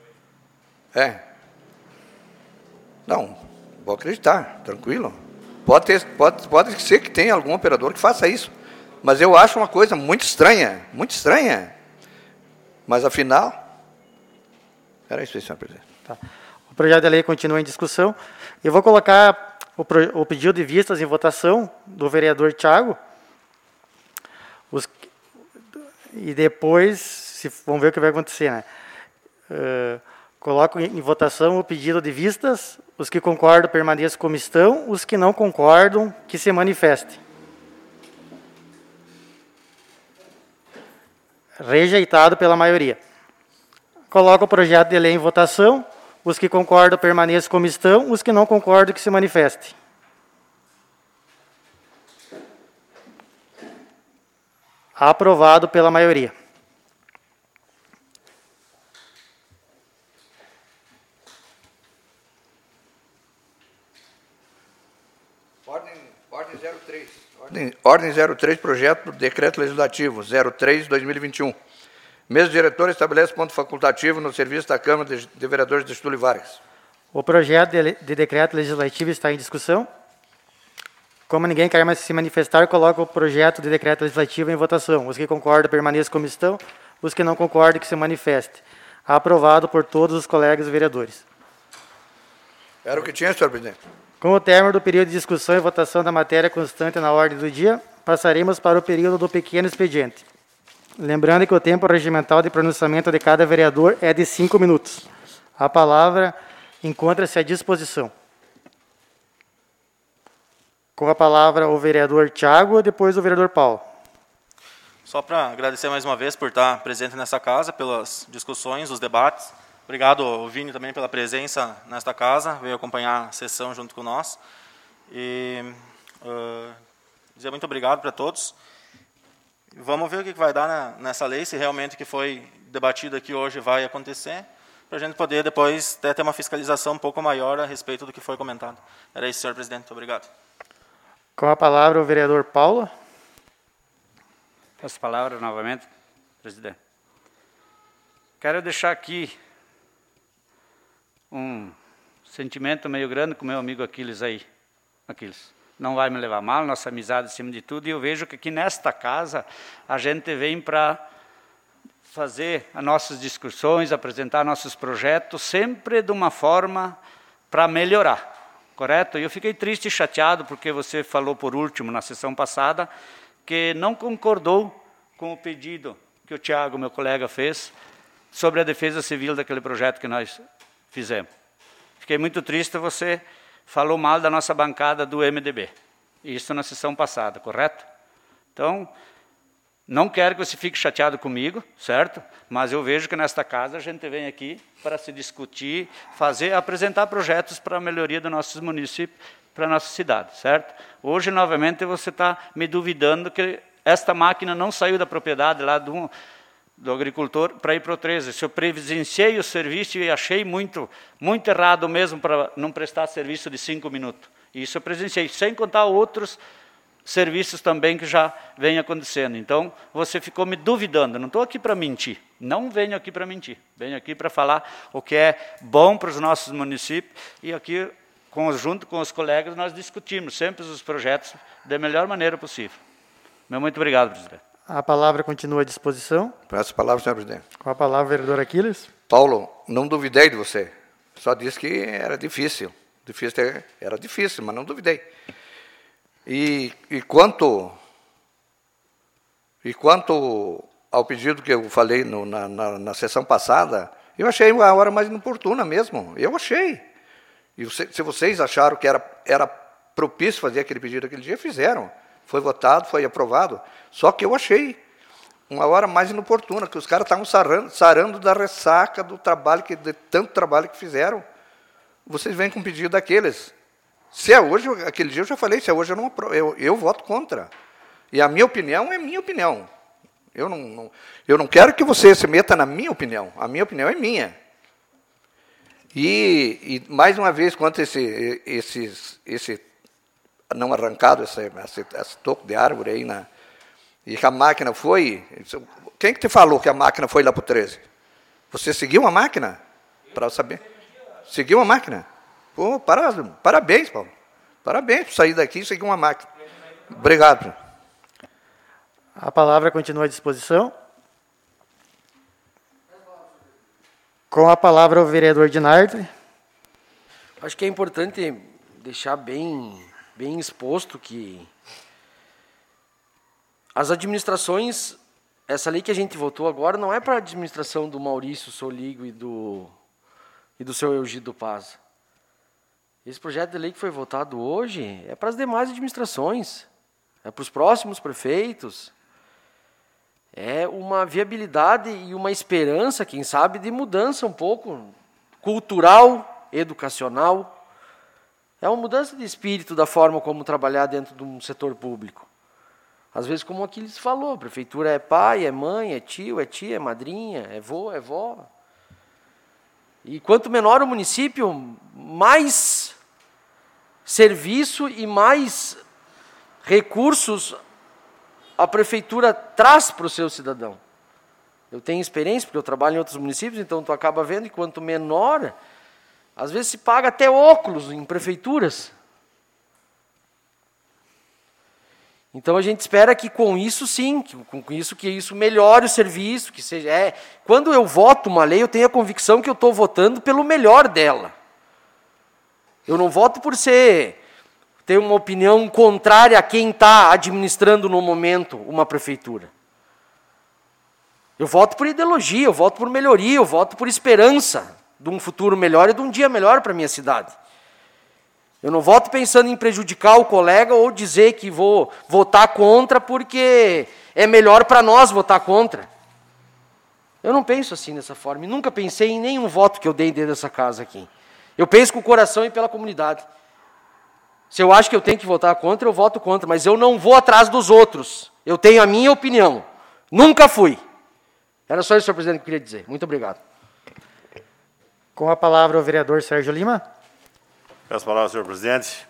B: Não, vou acreditar, tranquilo. Pode ser que tenha algum operador que faça isso, mas eu acho uma coisa muito estranha, muito estranha. Mas, afinal, era isso aí, senhor presidente.
A: Tá. O projeto de lei continua em discussão. Eu vou colocar o pedido de vistas em votação do vereador Thiago. E depois, vamos ver o que vai acontecer, né? Coloco em votação o pedido de vistas. Os que concordam permaneçam como estão. Os que não concordam, que se manifestem. Rejeitado pela maioria. Coloco o projeto de lei em votação. Os que concordam permaneçam como estão. Os que não concordam, que se manifestem. Aprovado pela maioria.
B: Ordem 03, projeto do decreto legislativo 03/2021. Mesa diretora estabelece ponto facultativo no serviço da Câmara de Vereadores de Getúlio Vargas.
A: O projeto de decreto legislativo está em discussão. Como ninguém quer mais se manifestar, coloco o projeto de decreto legislativo em votação. Os que concordam permaneçam como estão. Os que não concordam, que se manifestem. Aprovado por todos os colegas vereadores.
B: Era o que tinha, senhor presidente.
A: Com o término do período de discussão e votação da matéria constante na ordem do dia, passaremos para o período do pequeno expediente. Lembrando que o tempo regimental de pronunciamento de cada vereador é de 5 minutos. A palavra encontra-se à disposição. Com a palavra o vereador Thiago, depois o vereador Paulo.
C: Só para agradecer mais uma vez por estar presente nessa casa, pelas discussões, os debates. Obrigado, Vini, também pela presença nesta casa, veio acompanhar a sessão junto com nós. E dizer muito obrigado para todos. Vamos ver o que vai dar nessa lei, se realmente o que foi debatido aqui hoje vai acontecer, para a gente poder depois até ter uma fiscalização um pouco maior a respeito do que foi comentado. Era isso, senhor presidente. Muito obrigado.
A: Com a palavra o vereador Paulo.
G: Passo a palavra novamente, presidente. Quero deixar aqui um sentimento meio grande com o meu amigo Aquiles aí. Aquiles, não vai me levar mal, nossa amizade acima de tudo, e eu vejo que aqui nesta casa a gente vem para fazer as nossas discussões, apresentar nossos projetos, sempre de uma forma para melhorar, correto? E eu fiquei triste e chateado porque você falou por último, na sessão passada, que não concordou com o pedido que o Thiago, meu colega, fez sobre a defesa civil daquele projeto que nós fizemos. Fiquei muito triste, você falou mal da nossa bancada do MDB. Isso na sessão passada, correto? Então, não quero que você fique chateado comigo, certo? Mas eu vejo que nesta casa a gente vem aqui para se discutir, apresentar projetos para a melhoria dos nossos municípios, para a nossa cidade, certo? Hoje, novamente, você está me duvidando que esta máquina não saiu da propriedade lá do agricultor para ir para o 13. Se eu presenciei o serviço e achei muito errado mesmo para não prestar serviço de 5 minutos. Isso eu presenciei, sem contar outros serviços também que já vem acontecendo. Então, você ficou me duvidando. Não estou aqui para mentir. Não venho aqui para mentir. Venho aqui para falar o que é bom para os nossos municípios. E aqui junto com os colegas, nós discutimos sempre os projetos da melhor maneira possível. Muito obrigado, presidente.
A: A palavra continua à disposição.
B: Peço a palavra, senhor presidente.
A: Com a palavra, o vereador Aquiles.
B: Paulo, não duvidei de você. Só disse que era difícil. Era difícil, mas não duvidei. E quanto ao pedido que eu falei na sessão passada, eu achei a hora mais inoportuna mesmo. Eu achei. E se vocês acharam que era propício fazer aquele pedido aquele dia, fizeram. Foi votado, foi aprovado. Só que eu achei uma hora mais inoportuna, que os caras estavam sarando da ressaca do trabalho, de tanto trabalho que fizeram. Vocês vêm com um pedido daqueles. Se é hoje, aquele dia eu já falei, se é hoje eu voto contra. E a minha opinião é minha opinião. Eu não quero que você se meta na minha opinião. A minha opinião é minha. E mais uma vez, quanto a esse não arrancado, esse toco de árvore aí, e que a máquina foi... Quem que te falou que a máquina foi lá para o 13? Você seguiu a máquina? Para saber. Seguiu a máquina? Pô, parabéns, Paulo. Parabéns por sair daqui e seguir uma máquina. Obrigado.
A: A palavra continua à disposição. Com a palavra, o vereador Dinardi.
F: Acho que é importante deixar bem exposto que as administrações, essa lei que a gente votou agora não é para a administração do Maurício Soligo e do seu Eugido Paz. Esse projeto de lei que foi votado hoje é para as demais administrações, é para os próximos prefeitos. É uma viabilidade e uma esperança, quem sabe, de mudança um pouco cultural, educacional. É uma mudança de espírito da forma como trabalhar dentro de um setor público. Às vezes, como aqui eles falou, a prefeitura é pai, é mãe, é tio, é tia, é madrinha, é vô, é vó. E quanto menor o município, mais serviço e mais recursos a prefeitura traz para o seu cidadão. Eu tenho experiência, porque eu trabalho em outros municípios, então tu acaba vendo que quanto menor, às vezes se paga até óculos em prefeituras. Então a gente espera que com isso sim, que isso melhore o serviço, que seja. Quando eu voto uma lei, eu tenho a convicção que eu estou votando pelo melhor dela. Eu não voto por ter uma opinião contrária a quem está administrando no momento uma prefeitura. Eu voto por ideologia, eu voto por melhoria, eu voto por esperança de um futuro melhor e de um dia melhor para a minha cidade. Eu não voto pensando em prejudicar o colega ou dizer que vou votar contra porque é melhor para nós votar contra. Eu não penso assim dessa forma, e nunca pensei em nenhum voto que eu dei dentro dessa casa aqui. Eu penso com o coração e pela comunidade. Se eu acho que eu tenho que votar contra, eu voto contra, mas eu não vou atrás dos outros. Eu tenho a minha opinião. Nunca fui. Era só isso, senhor presidente, que eu queria dizer. Muito obrigado.
A: Com a palavra, o vereador Sérgio Lima.
D: Peço a palavra, senhor presidente.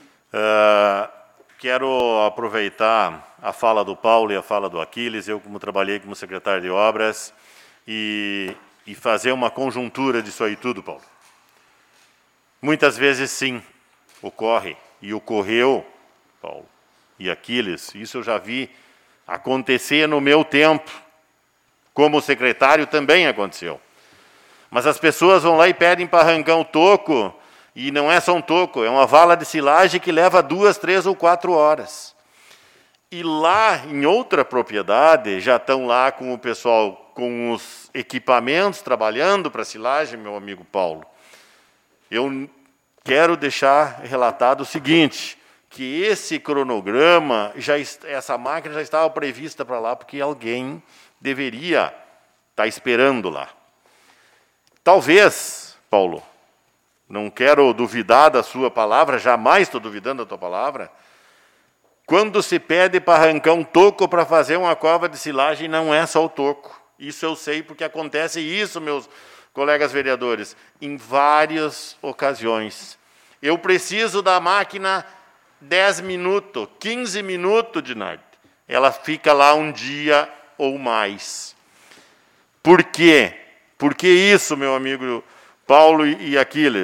D: Quero aproveitar a fala do Paulo e a fala do Aquiles, eu como trabalhei como secretário de obras, e fazer uma conjuntura disso aí tudo, Paulo. Muitas vezes, sim, ocorre, e ocorreu, Paulo e Aquiles, isso eu já vi acontecer no meu tempo, como secretário também aconteceu. Mas as pessoas vão lá e pedem para arrancar um toco, e não é só um toco, é uma vala de silagem que leva 2, 3 ou 4 horas. E lá, em outra propriedade, já estão lá com o pessoal, com os equipamentos, trabalhando para a silagem, meu amigo Paulo. Eu quero deixar relatado o seguinte, que esse cronograma, essa máquina já estava prevista para lá, porque alguém deveria estar esperando lá. Talvez, Paulo, não quero duvidar da sua palavra, jamais estou duvidando da tua palavra, quando se pede para arrancar um toco para fazer uma cova de silagem, não é só o toco. Isso eu sei, porque acontece isso, meus colegas vereadores, em várias ocasiões. Eu preciso da máquina 10 minutos, 15 minutos de nada. Ela fica lá um dia ou mais. Por quê? Por que isso, meu amigo Paulo e Aquiles?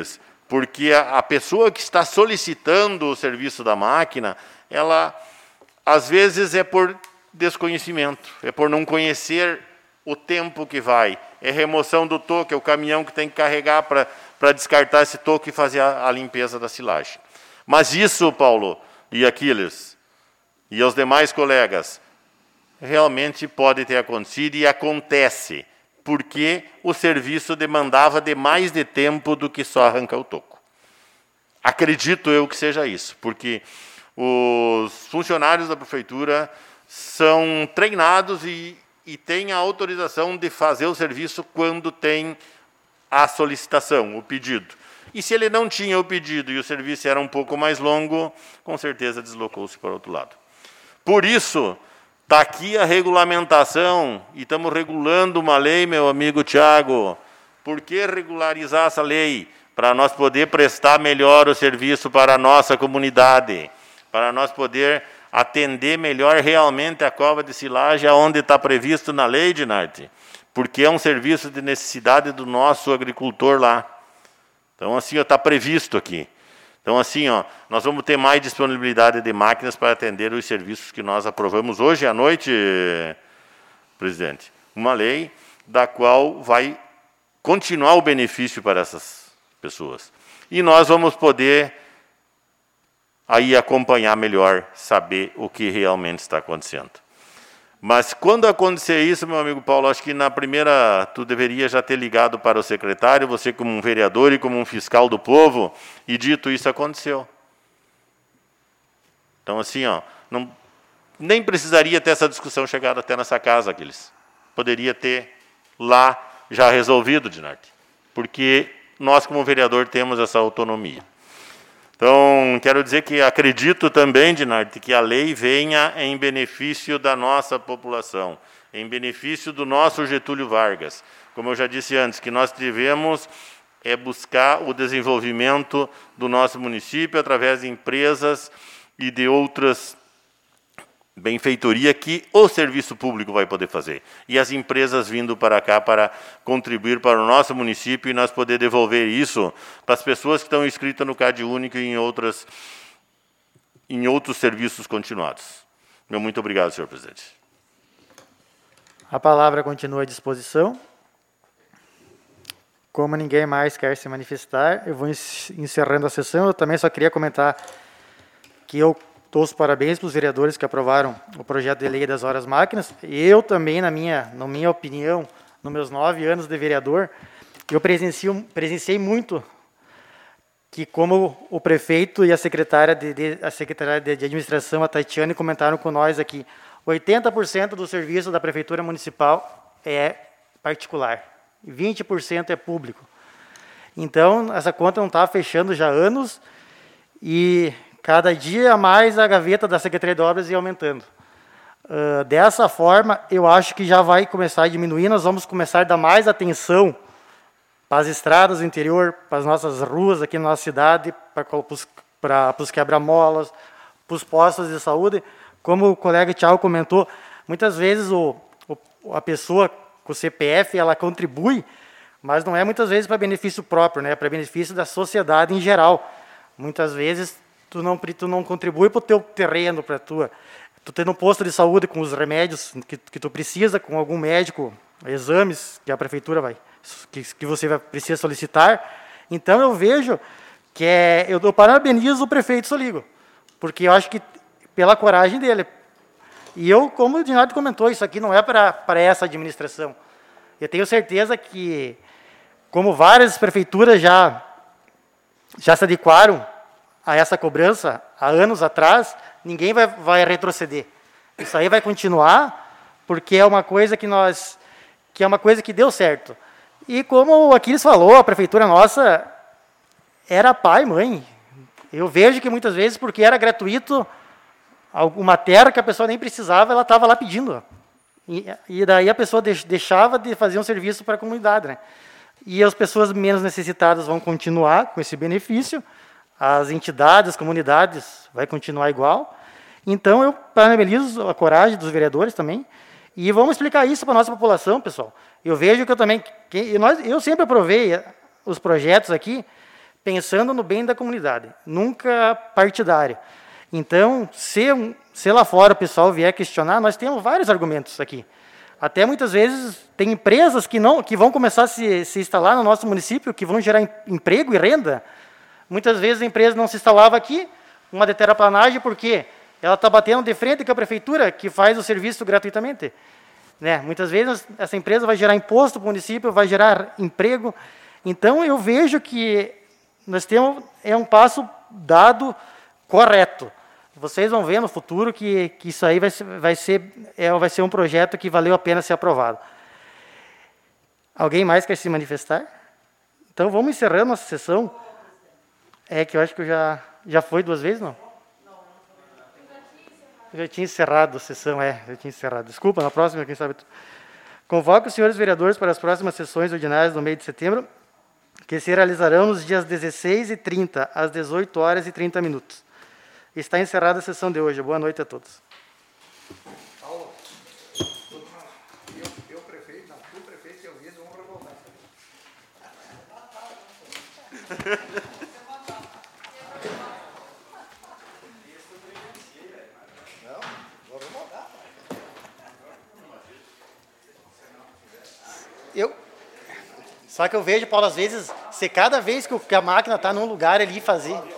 D: porque a pessoa que está solicitando o serviço da máquina, ela, às vezes, é por desconhecimento, é por não conhecer o tempo que vai, é remoção do toco, é o caminhão que tem que carregar para descartar esse toco e fazer a limpeza da silagem. Mas isso, Paulo e Aquiles, e aos demais colegas, realmente pode ter acontecido e acontece, porque o serviço demandava de mais de tempo do que só arrancar o toco. Acredito eu que seja isso, porque os funcionários da prefeitura são treinados e têm a autorização de fazer o serviço quando tem a solicitação, o pedido. E se ele não tinha o pedido e o serviço era um pouco mais longo, com certeza deslocou-se para o outro lado. Por isso, está aqui a regulamentação, e estamos regulando uma lei, meu amigo Tiago. Por que regularizar essa lei? Para nós poder prestar melhor o serviço para a nossa comunidade, para nós poder atender melhor realmente a cova de silagem, onde está previsto na lei, Dinarte, porque é um serviço de necessidade do nosso agricultor lá. Então, assim, está previsto aqui. Então, assim, nós vamos ter mais disponibilidade de máquinas para atender os serviços que nós aprovamos hoje à noite, presidente. Uma lei da qual vai continuar o benefício para essas pessoas. E nós vamos poder aí acompanhar melhor, saber o que realmente está acontecendo. Mas quando acontecer isso, meu amigo Paulo, acho que na primeira, tu deveria já ter ligado para o secretário, você como um vereador e como um fiscal do povo, e dito isso aconteceu. Então, assim, nem precisaria ter essa discussão chegado até nessa casa, Aquiles. Poderia ter lá já resolvido, Dinarte, porque nós, como vereador, temos essa autonomia. Então, quero dizer que acredito também, Dinarte, que a lei venha em benefício da nossa população, em benefício do nosso Getúlio Vargas. Como eu já disse antes, que nós devemos buscar o desenvolvimento do nosso município através de empresas e de outras benfeitoria que o serviço público vai poder fazer. E as empresas vindo para cá para contribuir para o nosso município e nós poder devolver isso para as pessoas que estão inscritas no Cade Único e em outros serviços continuados. Meu muito obrigado, senhor presidente.
A: A palavra continua à disposição. Como ninguém mais quer se manifestar, eu vou encerrando a sessão. Eu também só queria comentar que eu dou os parabéns para os vereadores que aprovaram o projeto de lei das horas máquinas. Eu também, na minha opinião, nos meus 9 anos de vereador, eu presenciei muito que, como o prefeito e a secretária de administração, a Tatiane, comentaram com nós aqui, 80% do serviço da prefeitura municipal é particular, 20% é público. Então, essa conta não está fechando já há anos e cada dia mais a gaveta da Secretaria de Obras ia aumentando. Dessa forma, eu acho que já vai começar a diminuir, nós vamos começar a dar mais atenção para as estradas do interior, para as nossas ruas aqui na nossa cidade, para os quebra-molas, para os postos de saúde. Como o colega Thiago comentou, muitas vezes a pessoa com o CPF, ela contribui, mas não é muitas vezes para benefício próprio, né? É para benefício da sociedade em geral. Muitas vezes tu não contribui para o teu terreno, para tu tendo um posto de saúde com os remédios que tu precisa, com algum médico, exames que a prefeitura que você precisa solicitar. Então eu vejo que eu parabenizo o prefeito Soligo, porque eu acho que pela coragem dele. E eu, como o Dinardo comentou, isso aqui não é para essa administração. Eu tenho certeza que, como várias prefeituras já se adequaram a essa cobrança há anos atrás, ninguém vai retroceder. Isso aí vai continuar, porque é uma coisa que deu certo. E como o Aquiles falou, a prefeitura nossa era pai, mãe. Eu vejo que muitas vezes, porque era gratuito, alguma terra que a pessoa nem precisava, ela estava lá pedindo. E daí a pessoa deixava de fazer um serviço para a comunidade, né? E as pessoas menos necessitadas vão continuar com esse benefício, as entidades, as comunidades, vai continuar igual. Então, eu parabenizo a coragem dos vereadores também, e vamos explicar isso para a nossa população, pessoal. Eu vejo que eu sempre aprovei os projetos aqui, pensando no bem da comunidade, nunca partidário. Então, se lá fora o pessoal vier questionar, nós temos vários argumentos aqui. Até muitas vezes tem empresas que vão começar a se instalar no nosso município, que vão gerar emprego e renda. Muitas vezes a empresa não se instalava aqui, uma de terraplanagem, porque ela está batendo de frente com a prefeitura, que faz o serviço gratuitamente. Né? Muitas vezes essa empresa vai gerar imposto para o município, vai gerar emprego. Então, eu vejo que nós temos um passo dado correto. Vocês vão ver no futuro que isso aí vai ser um projeto que valeu a pena ser aprovado. Alguém mais quer se manifestar? Então, vamos encerrando nossa sessão. É que eu acho que já foi 2 vezes, não? Eu já tinha encerrado a sessão, já tinha encerrado. Desculpa, na próxima, quem sabe... Convoco os senhores vereadores para as próximas sessões ordinárias do mês de setembro, que se realizarão nos dias 16h30, às 18h30. Está encerrada a sessão de hoje. Boa noite a todos.
B: Paulo, eu prefeito, não, tu prefeito e eu vice vão revoltar. Não, vou revoltar.
A: Só que eu vejo, Paulo, às vezes, se cada vez que a máquina está num lugar ali fazer...